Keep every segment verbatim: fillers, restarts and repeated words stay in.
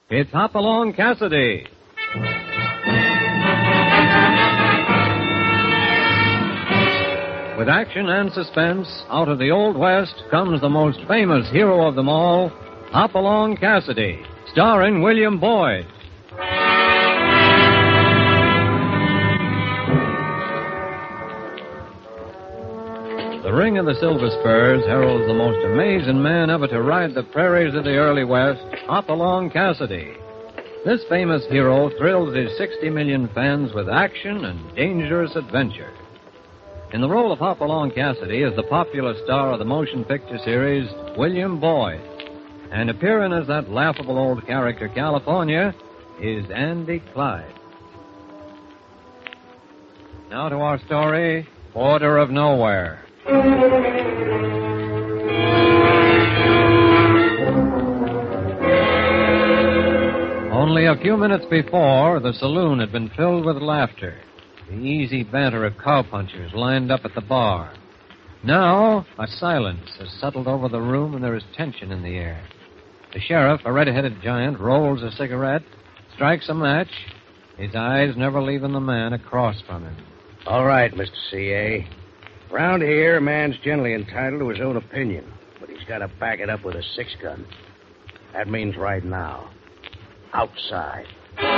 It's Hopalong Cassidy. With action and suspense, out of the Old West comes the most famous hero of them all, Hopalong Cassidy, starring William Boyd. The ring of the Silver Spurs heralds the most amazing man ever to ride the prairies of the early West, Hopalong Cassidy. This famous hero thrills his sixty million fans with action and dangerous adventure. In the role of Hopalong Cassidy is the popular star of the motion picture series, William Boyd. And appearing as that laughable old character, California, is Andy Clyde. Now to our story, Border of Nowhere. Only a few minutes before, the saloon had been filled with laughter. The easy banter of cowpunchers lined up at the bar. Now, a silence has settled over the room and there is tension in the air. The sheriff, a red-headed giant, rolls a cigarette, strikes a match, his eyes never leaving the man across from him. All right, Mister C A Around here, a man's generally entitled to his own opinion, but he's got to back it up with a six-gun. That means right now. Outside.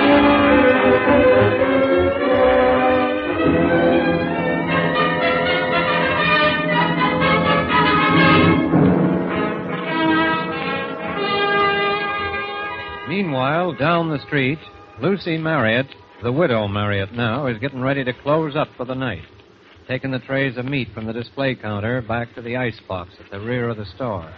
Meanwhile, down the street, Lucy Marriott, the widow Marriott now, is getting ready to close up for the night, taking the trays of meat from the display counter back to the icebox at the rear of the store.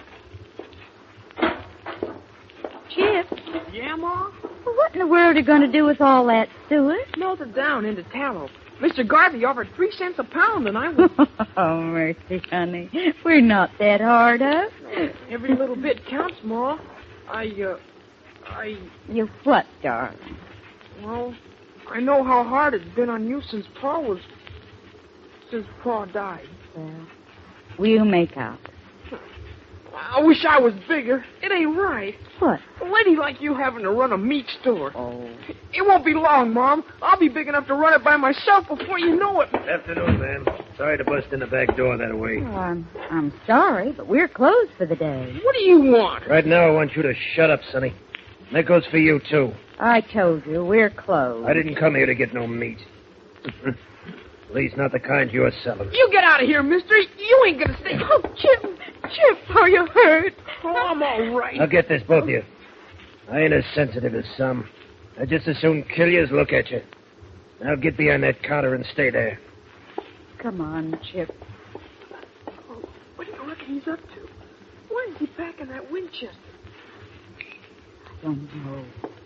Chip. Yeah, Ma? What in the world are you going to do with all that, Stewart? Melt it down into tallow. Mister Garvey offered three cents a pound, and I was... Oh, mercy, honey. We're not that hard up. Every little bit counts, Ma. I, uh, I... You what, darling? Well, I know how hard it's been on you since Pa was... Since Pa died. Well, we'll make out. I wish I was bigger. It ain't right. What? A lady like you having to run a meat store. Oh. It won't be long, Mom. I'll be big enough to run it by myself before you know it. Afternoon, ma'am. Sorry to bust in the back door that way. Well, I'm, I'm sorry, but we're closed for the day. What do you want? Right now, I want you to shut up, Sonny. And that goes for you, too. I told you, we're closed. I didn't come here to get no meat. At least not the kind you're selling. You get out of here, mister. You ain't gonna stay. Oh, Chip. Chip, are you hurt? Oh, I'm all right. Now get this, both of you. I ain't as sensitive as some. I'd just as soon kill you as look at you. Now get behind that counter and stay there. Come on, Chip. Oh, what do you reckon he's up to? Why is he packing that Winchester? I don't know.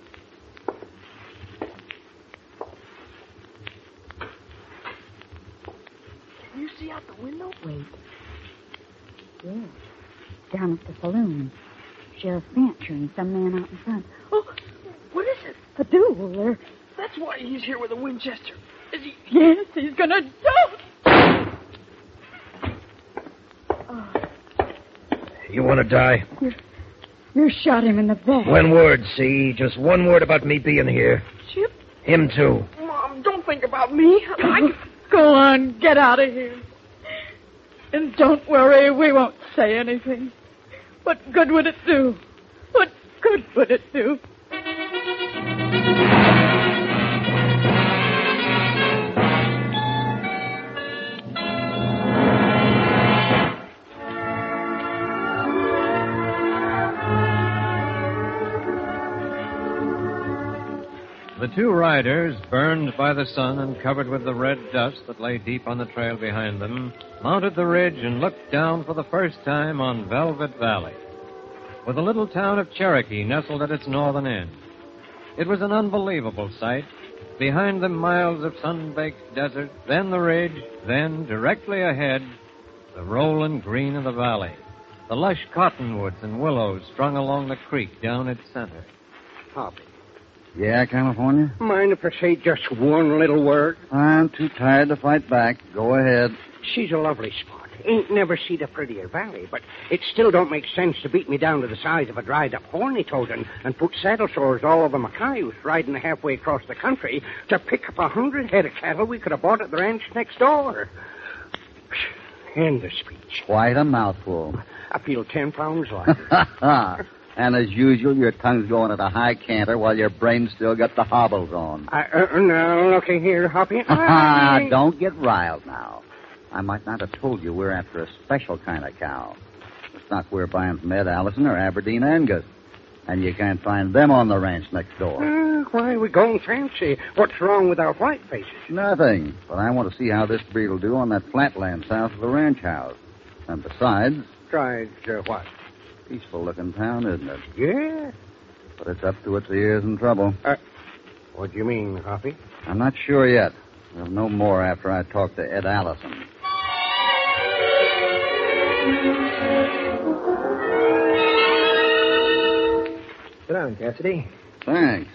Can you see out the window? Wait. Yes. Down at the saloon. Sheriff Fancher and some man out in front. Oh, what is it? A duel. They're... That's why he's here with a Winchester. Is he... Yes, he's gonna die. Oh. You want to die? You, you shot him in the back. One word, see? Just one word about me being here. Chip? Him, too. Mom, don't think about me. I... Go on, get out of here. And don't worry, we won't say anything. What good would it do? What good would it do? The two riders, burned by the sun and covered with the red dust that lay deep on the trail behind them, mounted the ridge and looked down for the first time on Velvet Valley, with the little town of Cherokee nestled at its northern end. It was an unbelievable sight. Behind them, miles of sun-baked desert, then the ridge, then, directly ahead, the rolling green of the valley, the lush cottonwoods and willows strung along the creek down its center. Poppy. Yeah, California? Mind if I say just one little word? I'm too tired to fight back. Go ahead. She's a lovely spot. Ain't never seen a prettier valley, but it still don't make sense to beat me down to the size of a dried-up horny toad and, and put saddle sores all over my cayuse riding halfway across the country to pick up a hundred head of cattle we could have bought at the ranch next door. End of speech. Quite a mouthful. I feel ten pounds lighter. And as usual, your tongue's going at a high canter while your brain's still got the hobbles on. I, uh, now, looky here, Hoppy. Ah, I... don't get riled now. I might not have told you we're after a special kind of cow. The stock we're buying from Ed Allison are Aberdeen Angus. And you can't find them on the ranch next door. Uh, why are we going fancy? What's wrong with our white faces? Nothing. But I want to see how this breed will do on that flatland south of the ranch house. And besides... Tried uh, what? Peaceful-looking town, isn't it? Yeah. But it's up to its ears in trouble. Uh, what do you mean, Hoppy? I'm not sure yet. We'll know more after I talk to Ed Allison. Sit down, Cassidy. Thanks.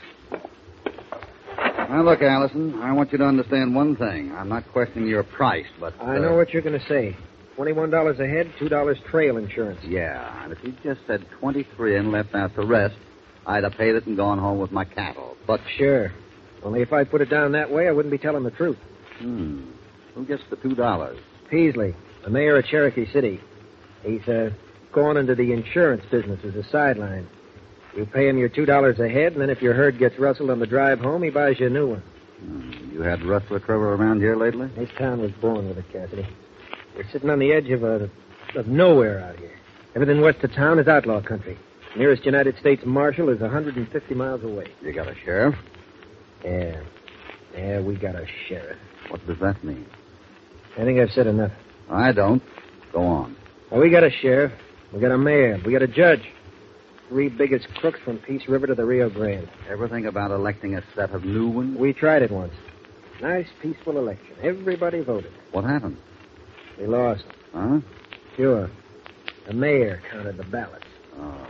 Now, look, Allison, I want you to understand one thing. I'm not questioning your price, but... I uh, know what you're going to say. twenty-one dollars a head, two dollars trail insurance. Yeah, and if you just said twenty-three and left out the rest, I'd have paid it and gone home with my cattle. But... Sure. Only if I put it down that way, I wouldn't be telling the truth. Hmm. Who gets the two dollars? Peasley, the mayor of Cherokee City. He's, uh, gone into the insurance business as a sideline. You pay him your two dollars a head, and then if your herd gets rustled on the drive home, he buys you a new one. Hmm. You had rustler trouble around here lately? This town was born with it, Cassidy. We're sitting on the edge of a, of nowhere out here. Everything west of town is outlaw country. Nearest United States Marshal is one hundred fifty miles away. You got a sheriff? Yeah. Yeah, we got a sheriff. What does that mean? I think I've said enough. I don't. Go on. Well, we got a sheriff. We got a mayor. We got a judge. Three biggest crooks from Peace River to the Rio Grande. Ever think about electing a set of new ones? We tried it once. Nice, peaceful election. Everybody voted. What happened? We lost. Huh? Sure. The mayor counted the ballots. Oh.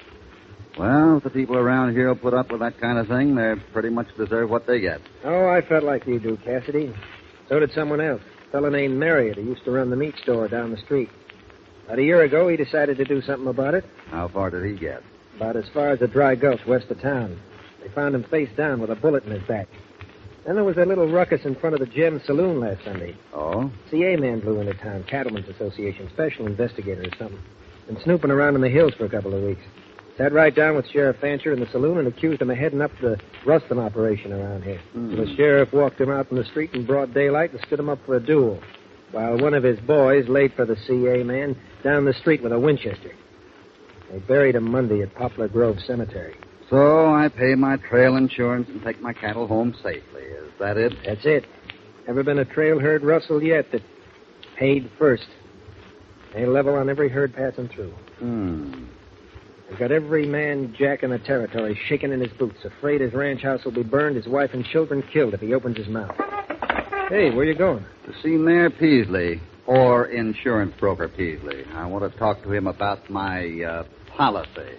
Well, if the people around here will put up with that kind of thing, they pretty much deserve what they get. Oh, I felt like you do, Cassidy. So did someone else. A fellow named Marriott who used to run the meat store down the street. About a year ago, he decided to do something about it. How far did he get? About as far as the Dry Gulch west of town. They found him face down with a bullet in his back. Then there was a little ruckus in front of the Gem Saloon last Sunday. Oh? C A man blew into town, Cattlemen's Association, special investigator or something. Been snooping around in the hills for a couple of weeks. Sat right down with Sheriff Fancher in the saloon and accused him of heading up the rustling operation around here. Hmm. So the sheriff walked him out in the street in broad daylight and stood him up for a duel, while one of his boys laid for the C A man down the street with a Winchester. They buried him Monday at Poplar Grove Cemetery. So I pay my trail insurance and take my cattle home safely. Is that it? That's it. Never been a trail herd rustled yet that paid first. They level on every herd passing through. Hmm. They've got every man jack in the territory shaking in his boots, afraid his ranch house will be burned, his wife and children killed if he opens his mouth. Hey, where you going? To see Mayor Peasley, or insurance broker Peasley. I want to talk to him about my uh, policy.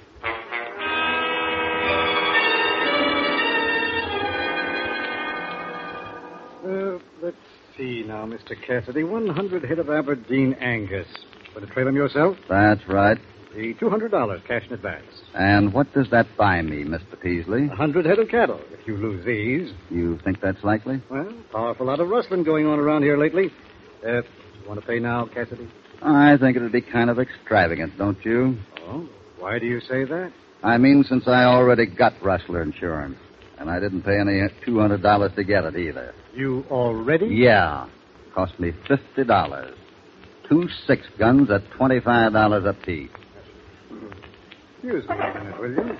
Uh, let's see now, Mister Cassidy. one hundred head of Aberdeen Angus. Want to trail them yourself? That's right. The two hundred dollars cash in advance. And what does that buy me, Mister Peasley? one hundred head of cattle. If you lose these. You think that's likely? Well, powerful lot of rustling going on around here lately. Uh, you want to pay now, Cassidy? I think it would be kind of extravagant, don't you? Oh, why do you say that? I mean, since I already got rustler insurance. And I didn't pay any two hundred dollars to get it either. You already? Yeah. Cost me fifty dollars. Two six guns at twenty-five dollars apiece. Excuse me a minute, will you?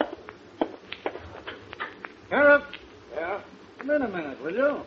Sheriff? Yeah? Come in a minute, will you?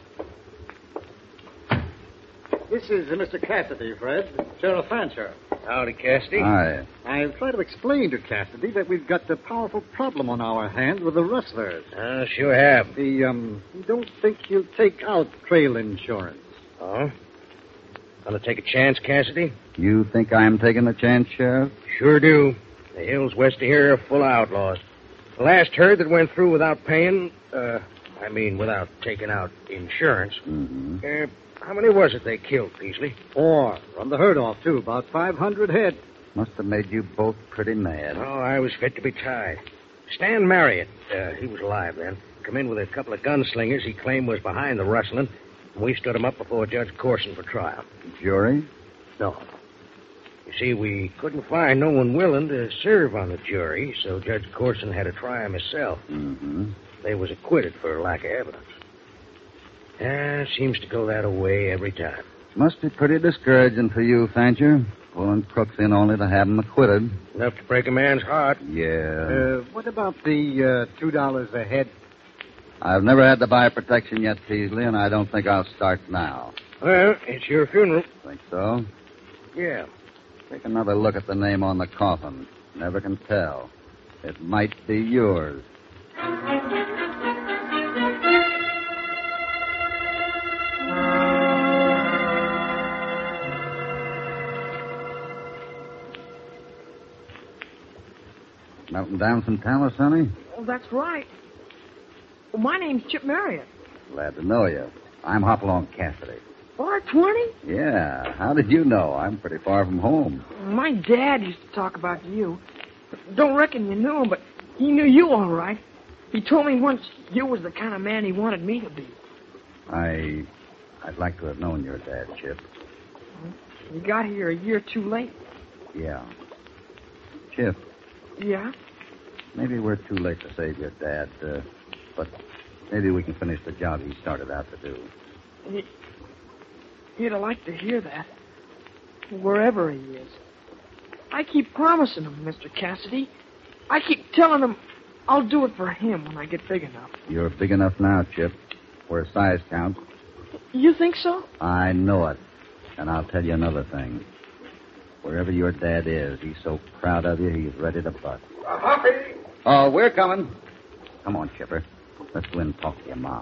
This is uh, Mister Cassidy, Fred. Sheriff Fancher. Howdy, Cassidy. Aye. I've tried to explain to Cassidy that we've got a powerful problem on our hands with the rustlers. Uh, sure have. The, um, we don't think he'll take out trail insurance. Oh? Gonna take a chance, Cassidy? You think I'm taking a chance, Sheriff? Sure do. The hills west of here are full of outlaws. The last herd that went through without paying, uh, I mean, without taking out insurance. Mm-hmm. Uh, how many was it they killed, Peasley? Four. Run the herd off, too. About five hundred head. Must have made you both pretty mad. Oh, I was fit to be tied. Stan Marriott, uh, he was alive then, come in with a couple of gunslingers he claimed was behind the rustling, and we stood him up before Judge Corson for trial. Jury? No. You see, we couldn't find no one willing to serve on the jury, so Judge Corson had to try him himself. Mm-hmm. They was acquitted for lack of evidence. Yeah, seems to go that way every time. Must be pretty discouraging for you, Fancher. Pulling crooks in only to have them acquitted. Enough to break a man's heart. Yeah. Uh, what about the uh, two dollars a head? I've never had to buy protection yet, Peasley, and I don't think I'll start now. Well, it's your funeral. Think so? Yeah. Take another look at the name on the coffin. Never can tell. It might be yours. Melting down some tallow, Sonny? Oh, that's right. Well, my name's Chip Marriott. Glad to know you. I'm Hopalong Cassidy. R twenty? Yeah. How did you know? I'm pretty far from home. My dad used to talk about you. Don't reckon you knew him, but he knew you all right. He told me once you was the kind of man he wanted me to be. I... I'd like to have known your dad, Chip. You got here a year too late. Yeah. Chip, Yeah? maybe we're too late to save your dad, uh, but maybe we can finish the job he started out to do. He, he'd have liked to hear that. Wherever he is. I keep promising him, Mister Cassidy. I keep telling him I'll do it for him when I get big enough. You're big enough now, Chip, where size counts. You think so? I know it. And I'll tell you another thing. Wherever your dad is, he's so proud of you, he's ready to bust. Hoppy! Oh, we're coming. Come on, Chipper. Let's go in and talk to your ma.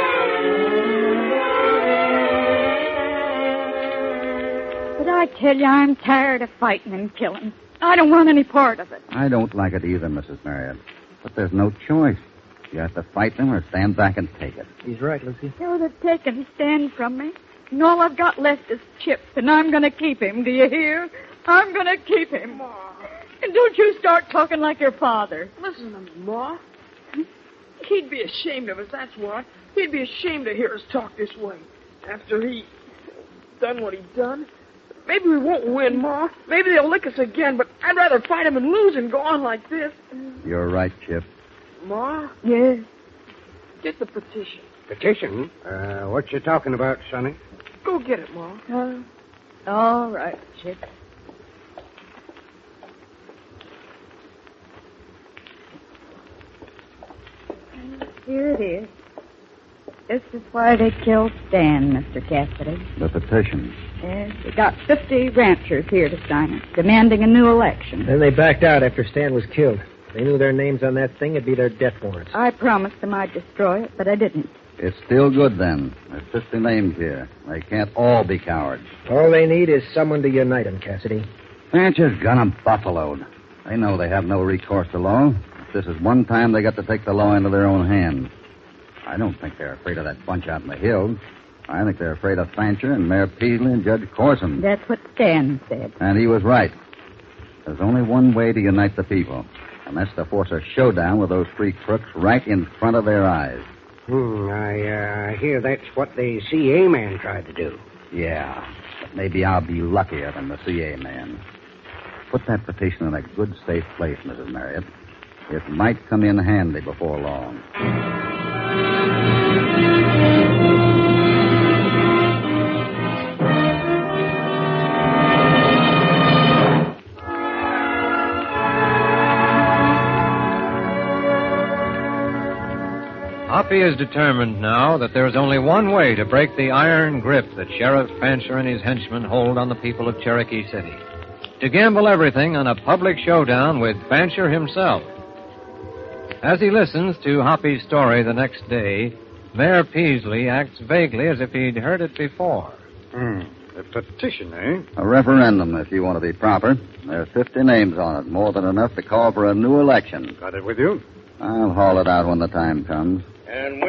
But I tell you, I'm tired of fighting and killing. I don't want any part of it. I don't like it either, Missus Marriott. But there's no choice. You have to fight them or stand back and take it. He's right, Lucy. So they're taking stand from me. And all I've got left is Chip, and I'm going to keep him. Do you hear? I'm going to keep him. Ma. And don't you start talking like your father. Listen to me, Ma. He'd be ashamed of us, that's what. He'd be ashamed to hear us talk this way. After he done what he'd done. Maybe we won't win, Ma. Maybe they'll lick us again, but I'd rather fight him and lose than go on like this. You're right, Chip. Ma, Yes. get the petition. Petition? Uh, what you talking about, Sonny? Go get it, Ma. Uh, all right, Chip. Here it is. This is why they killed Stan, Mister Cassidy. The petition. Yes, we got fifty ranchers here to sign it, demanding a new election. Then they backed out after Stan was killed. They knew their names on that thing. It'd be their death warrants. I promised them I'd destroy it, but I didn't. It's still good, then. There's fifty names here. They can't all be cowards. All they need is someone to unite them, Cassidy. Ranchers got 'em buffaloed. They know they have no recourse to law. This is one time they got to take the law into their own hands. I don't think they're afraid of that bunch out in the hills. I think they're afraid of Fancher and Mayor Peasley and Judge Corson. That's what Stan said. And he was right. There's only one way to unite the people, and that's to force a showdown with those three crooks right in front of their eyes. Hmm, I uh, hear that's what the C A man tried to do. Yeah, but maybe I'll be luckier than the C A man. Put that petition in a good, safe place, Missus Marriott. It might come in handy before long. Hoppy is determined now that there is only one way to break the iron grip that Sheriff Fancher and his henchmen hold on the people of Cherokee City. To gamble everything on a public showdown with Fancher himself. As he listens to Hoppy's story the next day, Mayor Peasley acts vaguely as if he'd heard it before. Hmm. A petition, eh? A referendum, if you want to be proper. There's fifty names on it, more than enough to call for a new election. Got it with you? I'll haul it out when the time comes. And when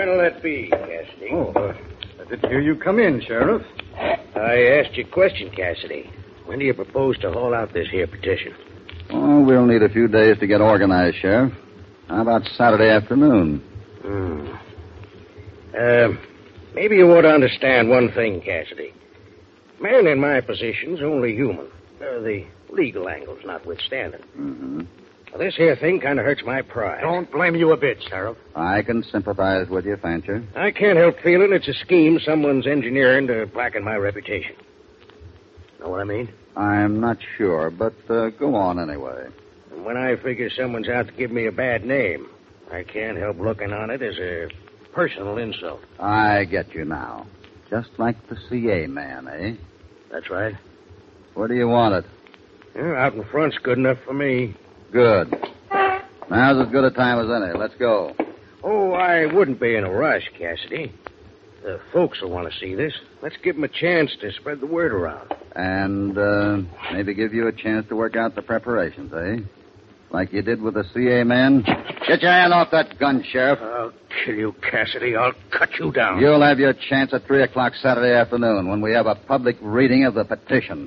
When'll that be, Cassidy? Oh, uh, I didn't hear you come in, Sheriff. I asked you a question, Cassidy. When do you propose to haul out this here petition? Oh, we'll need a few days to get organized, Sheriff. How about Saturday afternoon? Hmm. Uh, maybe you want to understand one thing, Cassidy. Man in my position's only human. Uh, the legal angles notwithstanding. Mm-hmm. Well, this here thing kind of hurts my pride. Don't blame you a bit, Sheriff. I can sympathize with you, Fancher. I can't help feeling it's a scheme someone's engineering to blacken my reputation. Know what I mean? I'm not sure, but uh, go on anyway. And when I figure someone's out to give me a bad name, I can't help looking on it as a personal insult. I get you now. Just like the C A man, eh? That's right. Where do you want it? Yeah, out in front's good enough for me. Good. Now's as good a time as any. Let's go. Oh, I wouldn't be in a rush, Cassidy. The folks will want to see this. Let's give them a chance to spread the word around. And uh, maybe give you a chance to work out the preparations, eh? Like you did with the C A man? Get your hand off that gun, Sheriff. I'll kill you, Cassidy. I'll cut you down. You'll have your chance at three o'clock Saturday afternoon when we have a public reading of the petition.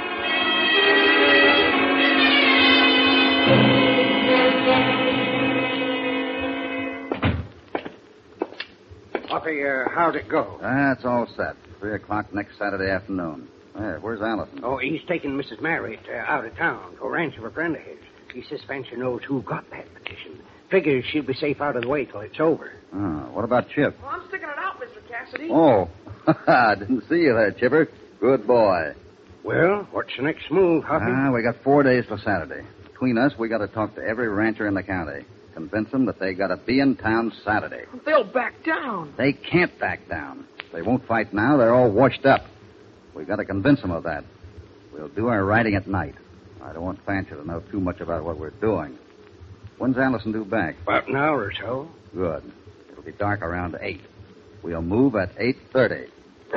Hoppy, uh, how'd it go? That's all set. Three o'clock next Saturday afternoon. There, where's Allison? Oh, he's taking Missus Marriott uh, out of town to a ranch of a friend of his. He says Fancher knows who got that petition. Figures she'll be safe out of the way till it's over. Oh, what about Chip? Well, I'm sticking it out, Mister Cassidy. Oh, I didn't see you there, Chipper. Good boy. Well, what's the next move, Hoppy? Ah, we got four days for Saturday. Between us, we got to talk to every rancher in the county. Convince them that they got to be in town Saturday. They'll back down. They can't back down. If they won't fight now, they're all washed up. We got to convince them of that. We'll do our riding at night. I don't want Fancher to know too much about what we're doing. When's Allison due back? About an hour or so. Good. It'll be dark around eight. We'll move at eight thirty.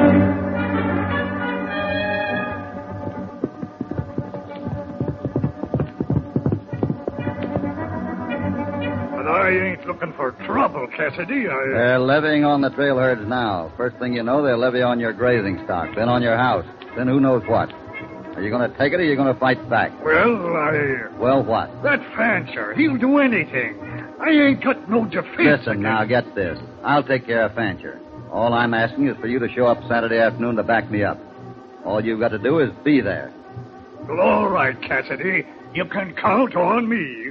I ain't looking for trouble, Cassidy. I... They're levying on the trail herds now. First thing you know, they'll levy on your grazing stock, then on your house, then who knows what. Are you going to take it or are you going to fight back? Well, I... Well, what? That Fancher, he'll do anything. I ain't got no defense. Listen, now, get this. I'll take care of Fancher. All I'm asking is for you to show up Saturday afternoon to back me up. All you've got to do is be there. Well, all right, Cassidy. You can count on me.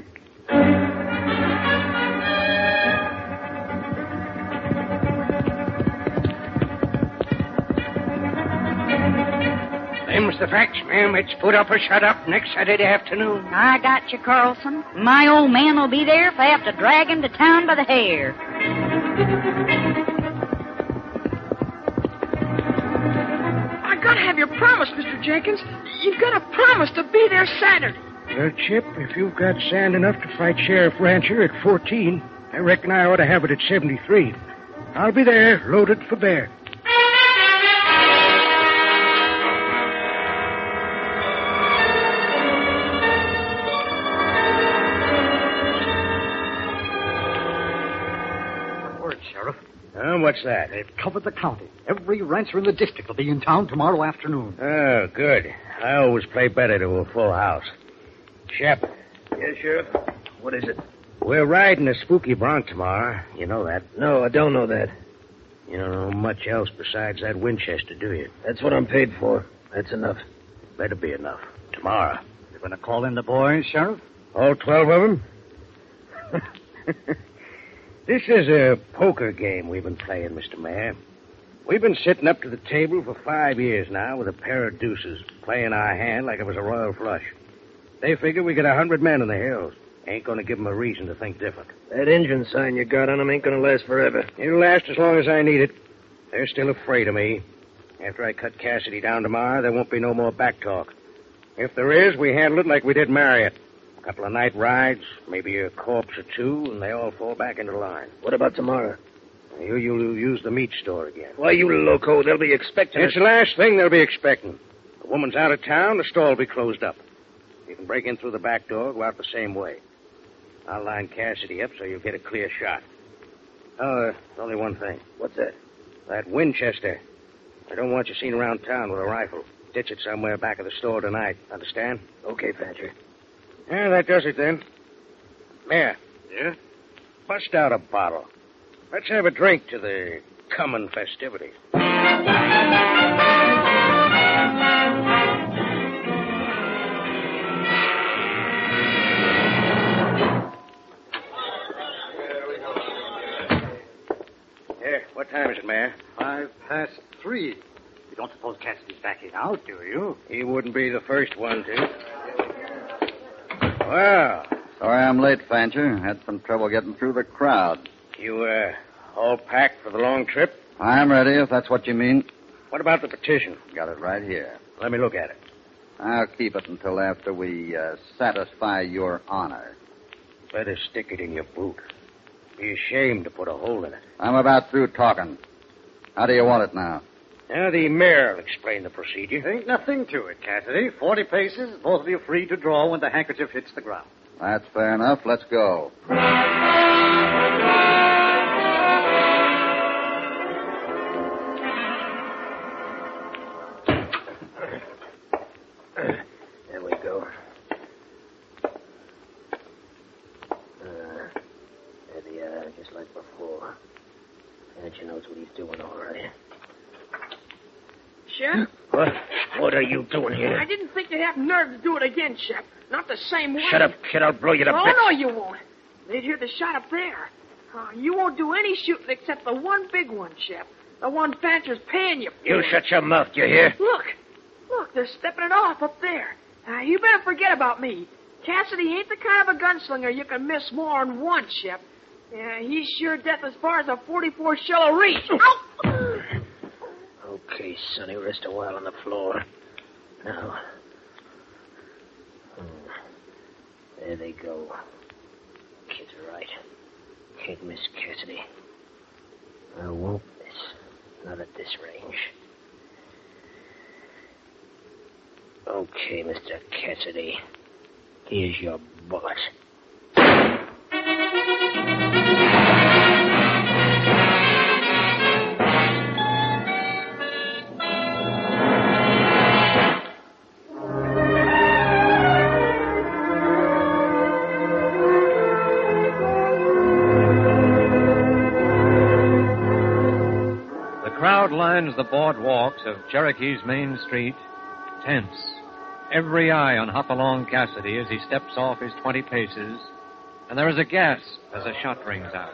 Them's the facts, ma'am. It's put up or shut up next Saturday afternoon. I got you, Carlson. My old man will be there if I have to drag him to town by the hair. I gotta have your promise, Mister Jenkins. You've got to promise to be there Saturday. Well, Chip, if you've got sand enough to fight Sheriff Rancher at fourteen, I reckon I ought to have it at seventy-three. I'll be there, loaded for bear. Uh, what's that? They've covered the county. Every rancher in the district will be in town tomorrow afternoon. Oh, good. I always play better to a full house. Shep. Yes, Sheriff? What is it? We're riding a spooky bronc tomorrow. You know that. No, I don't know that. You don't know much else besides that Winchester, do you? That's what I'm paid for. That's enough. Better be enough. Tomorrow. You going to call in the boys, Sheriff? All twelve of them? This is a poker game we've been playing, Mister Mayor. We've been sitting up to the table for five years now with a pair of deuces, playing our hand like it was a royal flush. They figure we got a hundred men in the hills. Ain't going to give them a reason to think different. That engine sign you got on them ain't going to last forever. It'll last as long as I need it. They're still afraid of me. After I cut Cassidy down tomorrow, there won't be no more back talk. If there is, we handle it like we did Marriott. A couple of night rides, maybe a corpse or two, and they all fall back into line. What about tomorrow? You, you'll use the meat store again. Why, you loco, they'll be expecting It's us. the last thing they'll be expecting. The woman's out of town, the store will be closed up. You can break in through the back door, go out the same way. I'll line Cassidy up so you'll get a clear shot. Oh, uh, only one thing. What's that? That Winchester. I don't want you seen around town with a rifle. Ditch it somewhere back of the store tonight. Understand? Okay, Fancher. Yeah, that does it then. Mayor. Yeah? Bust out a bottle. Let's have a drink to the coming festivity. Here, what time is it, Mayor? Five past three. You don't suppose Cassidy's backing out, do you? He wouldn't be the first one to. Well, Sorry I'm late, Fancher. Had some trouble getting through the crowd. you, uh, all packed for the long trip? I'm ready, if that's what you mean. What about the petition? Got it right here. Let me look at it. I'll keep it until after we uh, satisfy your honor. Better stick it in your boot. Be ashamed to put a hole in it. I'm about through talking. How do you want it now? Now, the mayor will explain the procedure. Ain't nothing to it, Cassidy. Forty paces, both of you free to draw when the handkerchief hits the ground. That's fair enough. Let's go. There we go. Uh, there they are, just like before. Fancher knows what he's doing, all right. Shep? What? What are you doing here? I didn't think you'd have nerve to do it again, Shep. Not the same way. Shut up, kid. I'll blow you to Oh, bits. no, you won't. They'd hear the shot up there. Uh, you won't do any shooting except the one big one, Shep. The one Fancher's paying you for. You shut your mouth, you hear? Look. Look, they're stepping it off up there. Uh, you better forget about me. Cassidy ain't the kind of a gunslinger you can miss more than once, Shep. Yeah, he's sure death as far as a forty-four shell will reach. Ow! Okay, Sonny, rest a while on the floor. Now. Hmm. There they go. Kid's right. Can't miss Cassidy. I won't miss. Not at this range. Okay, Mister Cassidy. Here's your bullet. Lines the boardwalks of Cherokee's main street, tense. Every eye on Hopalong Cassidy as he steps off his twenty paces, and there is a gasp as a shot rings out.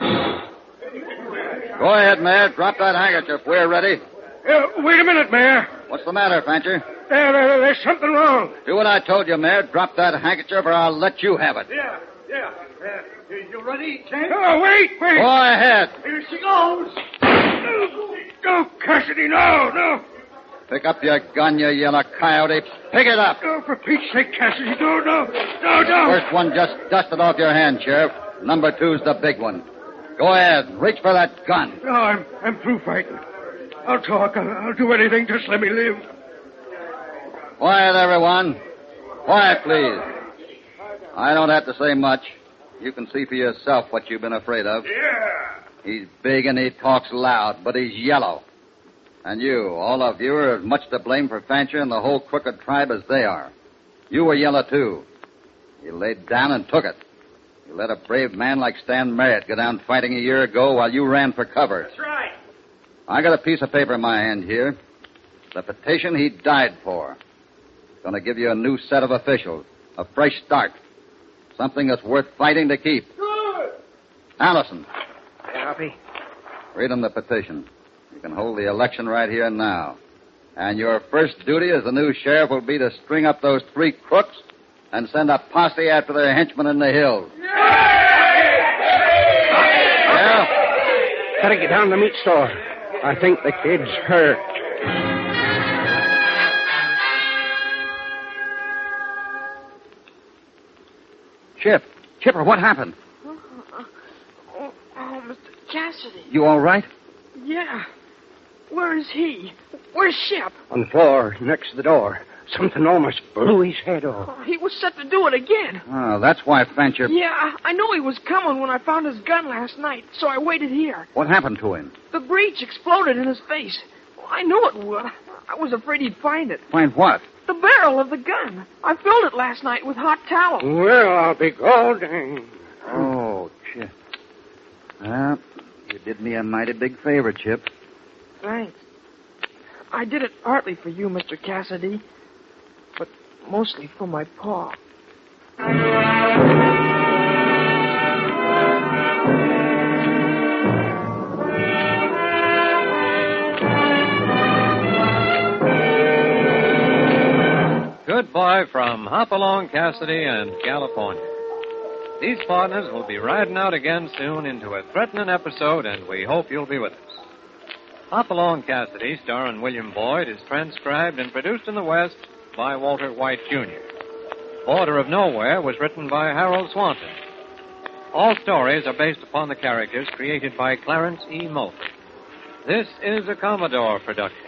Go ahead, Mayor. Drop that handkerchief. We're ready. Uh, wait a minute, Mayor. What's the matter, Fancher? There, there, there's something wrong. Do what I told you, Mayor. Drop that handkerchief or I'll let you have it. Yeah, yeah. Uh, you ready, Ken? Oh, wait, wait. Go ahead. Here she goes. Oh, Cassidy, no, no. Pick up your gun, you yellow coyote. Pick it up. Oh, for Pete's sake, Cassidy, no, no, no, no. First one just dusted off your hand, Sheriff. Number two's the big one. Go ahead. Reach for that gun. No, I'm, I'm through fighting. I'll talk. I'll, I'll do anything. Just let me live. Quiet, everyone. Quiet, please. I don't have to say much. You can see for yourself what you've been afraid of. Yeah. He's big and he talks loud, but he's yellow. And you, all of you, are as much to blame for Fancher and the whole crooked tribe as they are. You were yellow, too. You laid down and took it. You let a brave man like Stan Merritt go down fighting a year ago while you ran for cover. That's right. I got a piece of paper in my hand here. The petition he died for. It's going to give you a new set of officials. A fresh start. Something that's worth fighting to keep. Good. Allison. Copy. Read him the petition. You can hold the election right here and now. And your first duty as the new sheriff will be to string up those three crooks and send a posse after their henchmen in the hills. Yeah? Gotta get down to the meat store. I think the kid's hurt. Chip. Chipper, what happened? Oh, oh, oh, Mister Cassidy. You all right? Yeah. Where is he? Where's Shep? On the floor, next to the door. Something almost blew his head off. Oh, he was set to do it again. Oh, that's why Fancher... Yeah, I know he was coming when I found his gun last night, so I waited here. What happened to him? The breech exploded in his face. Well, I knew it would. I was afraid he'd find it. Find what? The barrel of the gun. I filled it last night with hot tallow. Well, I'll be golden. Oh, Chip. Well, you did me a mighty big favor, Chip. Thanks. I did it partly for you, Mister Cassidy, but mostly for my pa. Goodbye from Hopalong Cassidy and California. These partners will be riding out again soon into a threatening episode, and we hope you'll be with us. Hopalong Cassidy, starring William Boyd, is transcribed and produced in the West by Walter White, Junior Border of Nowhere was written by Harold Swanton. All stories are based upon the characters created by Clarence E. Mulford. This is a Commodore production.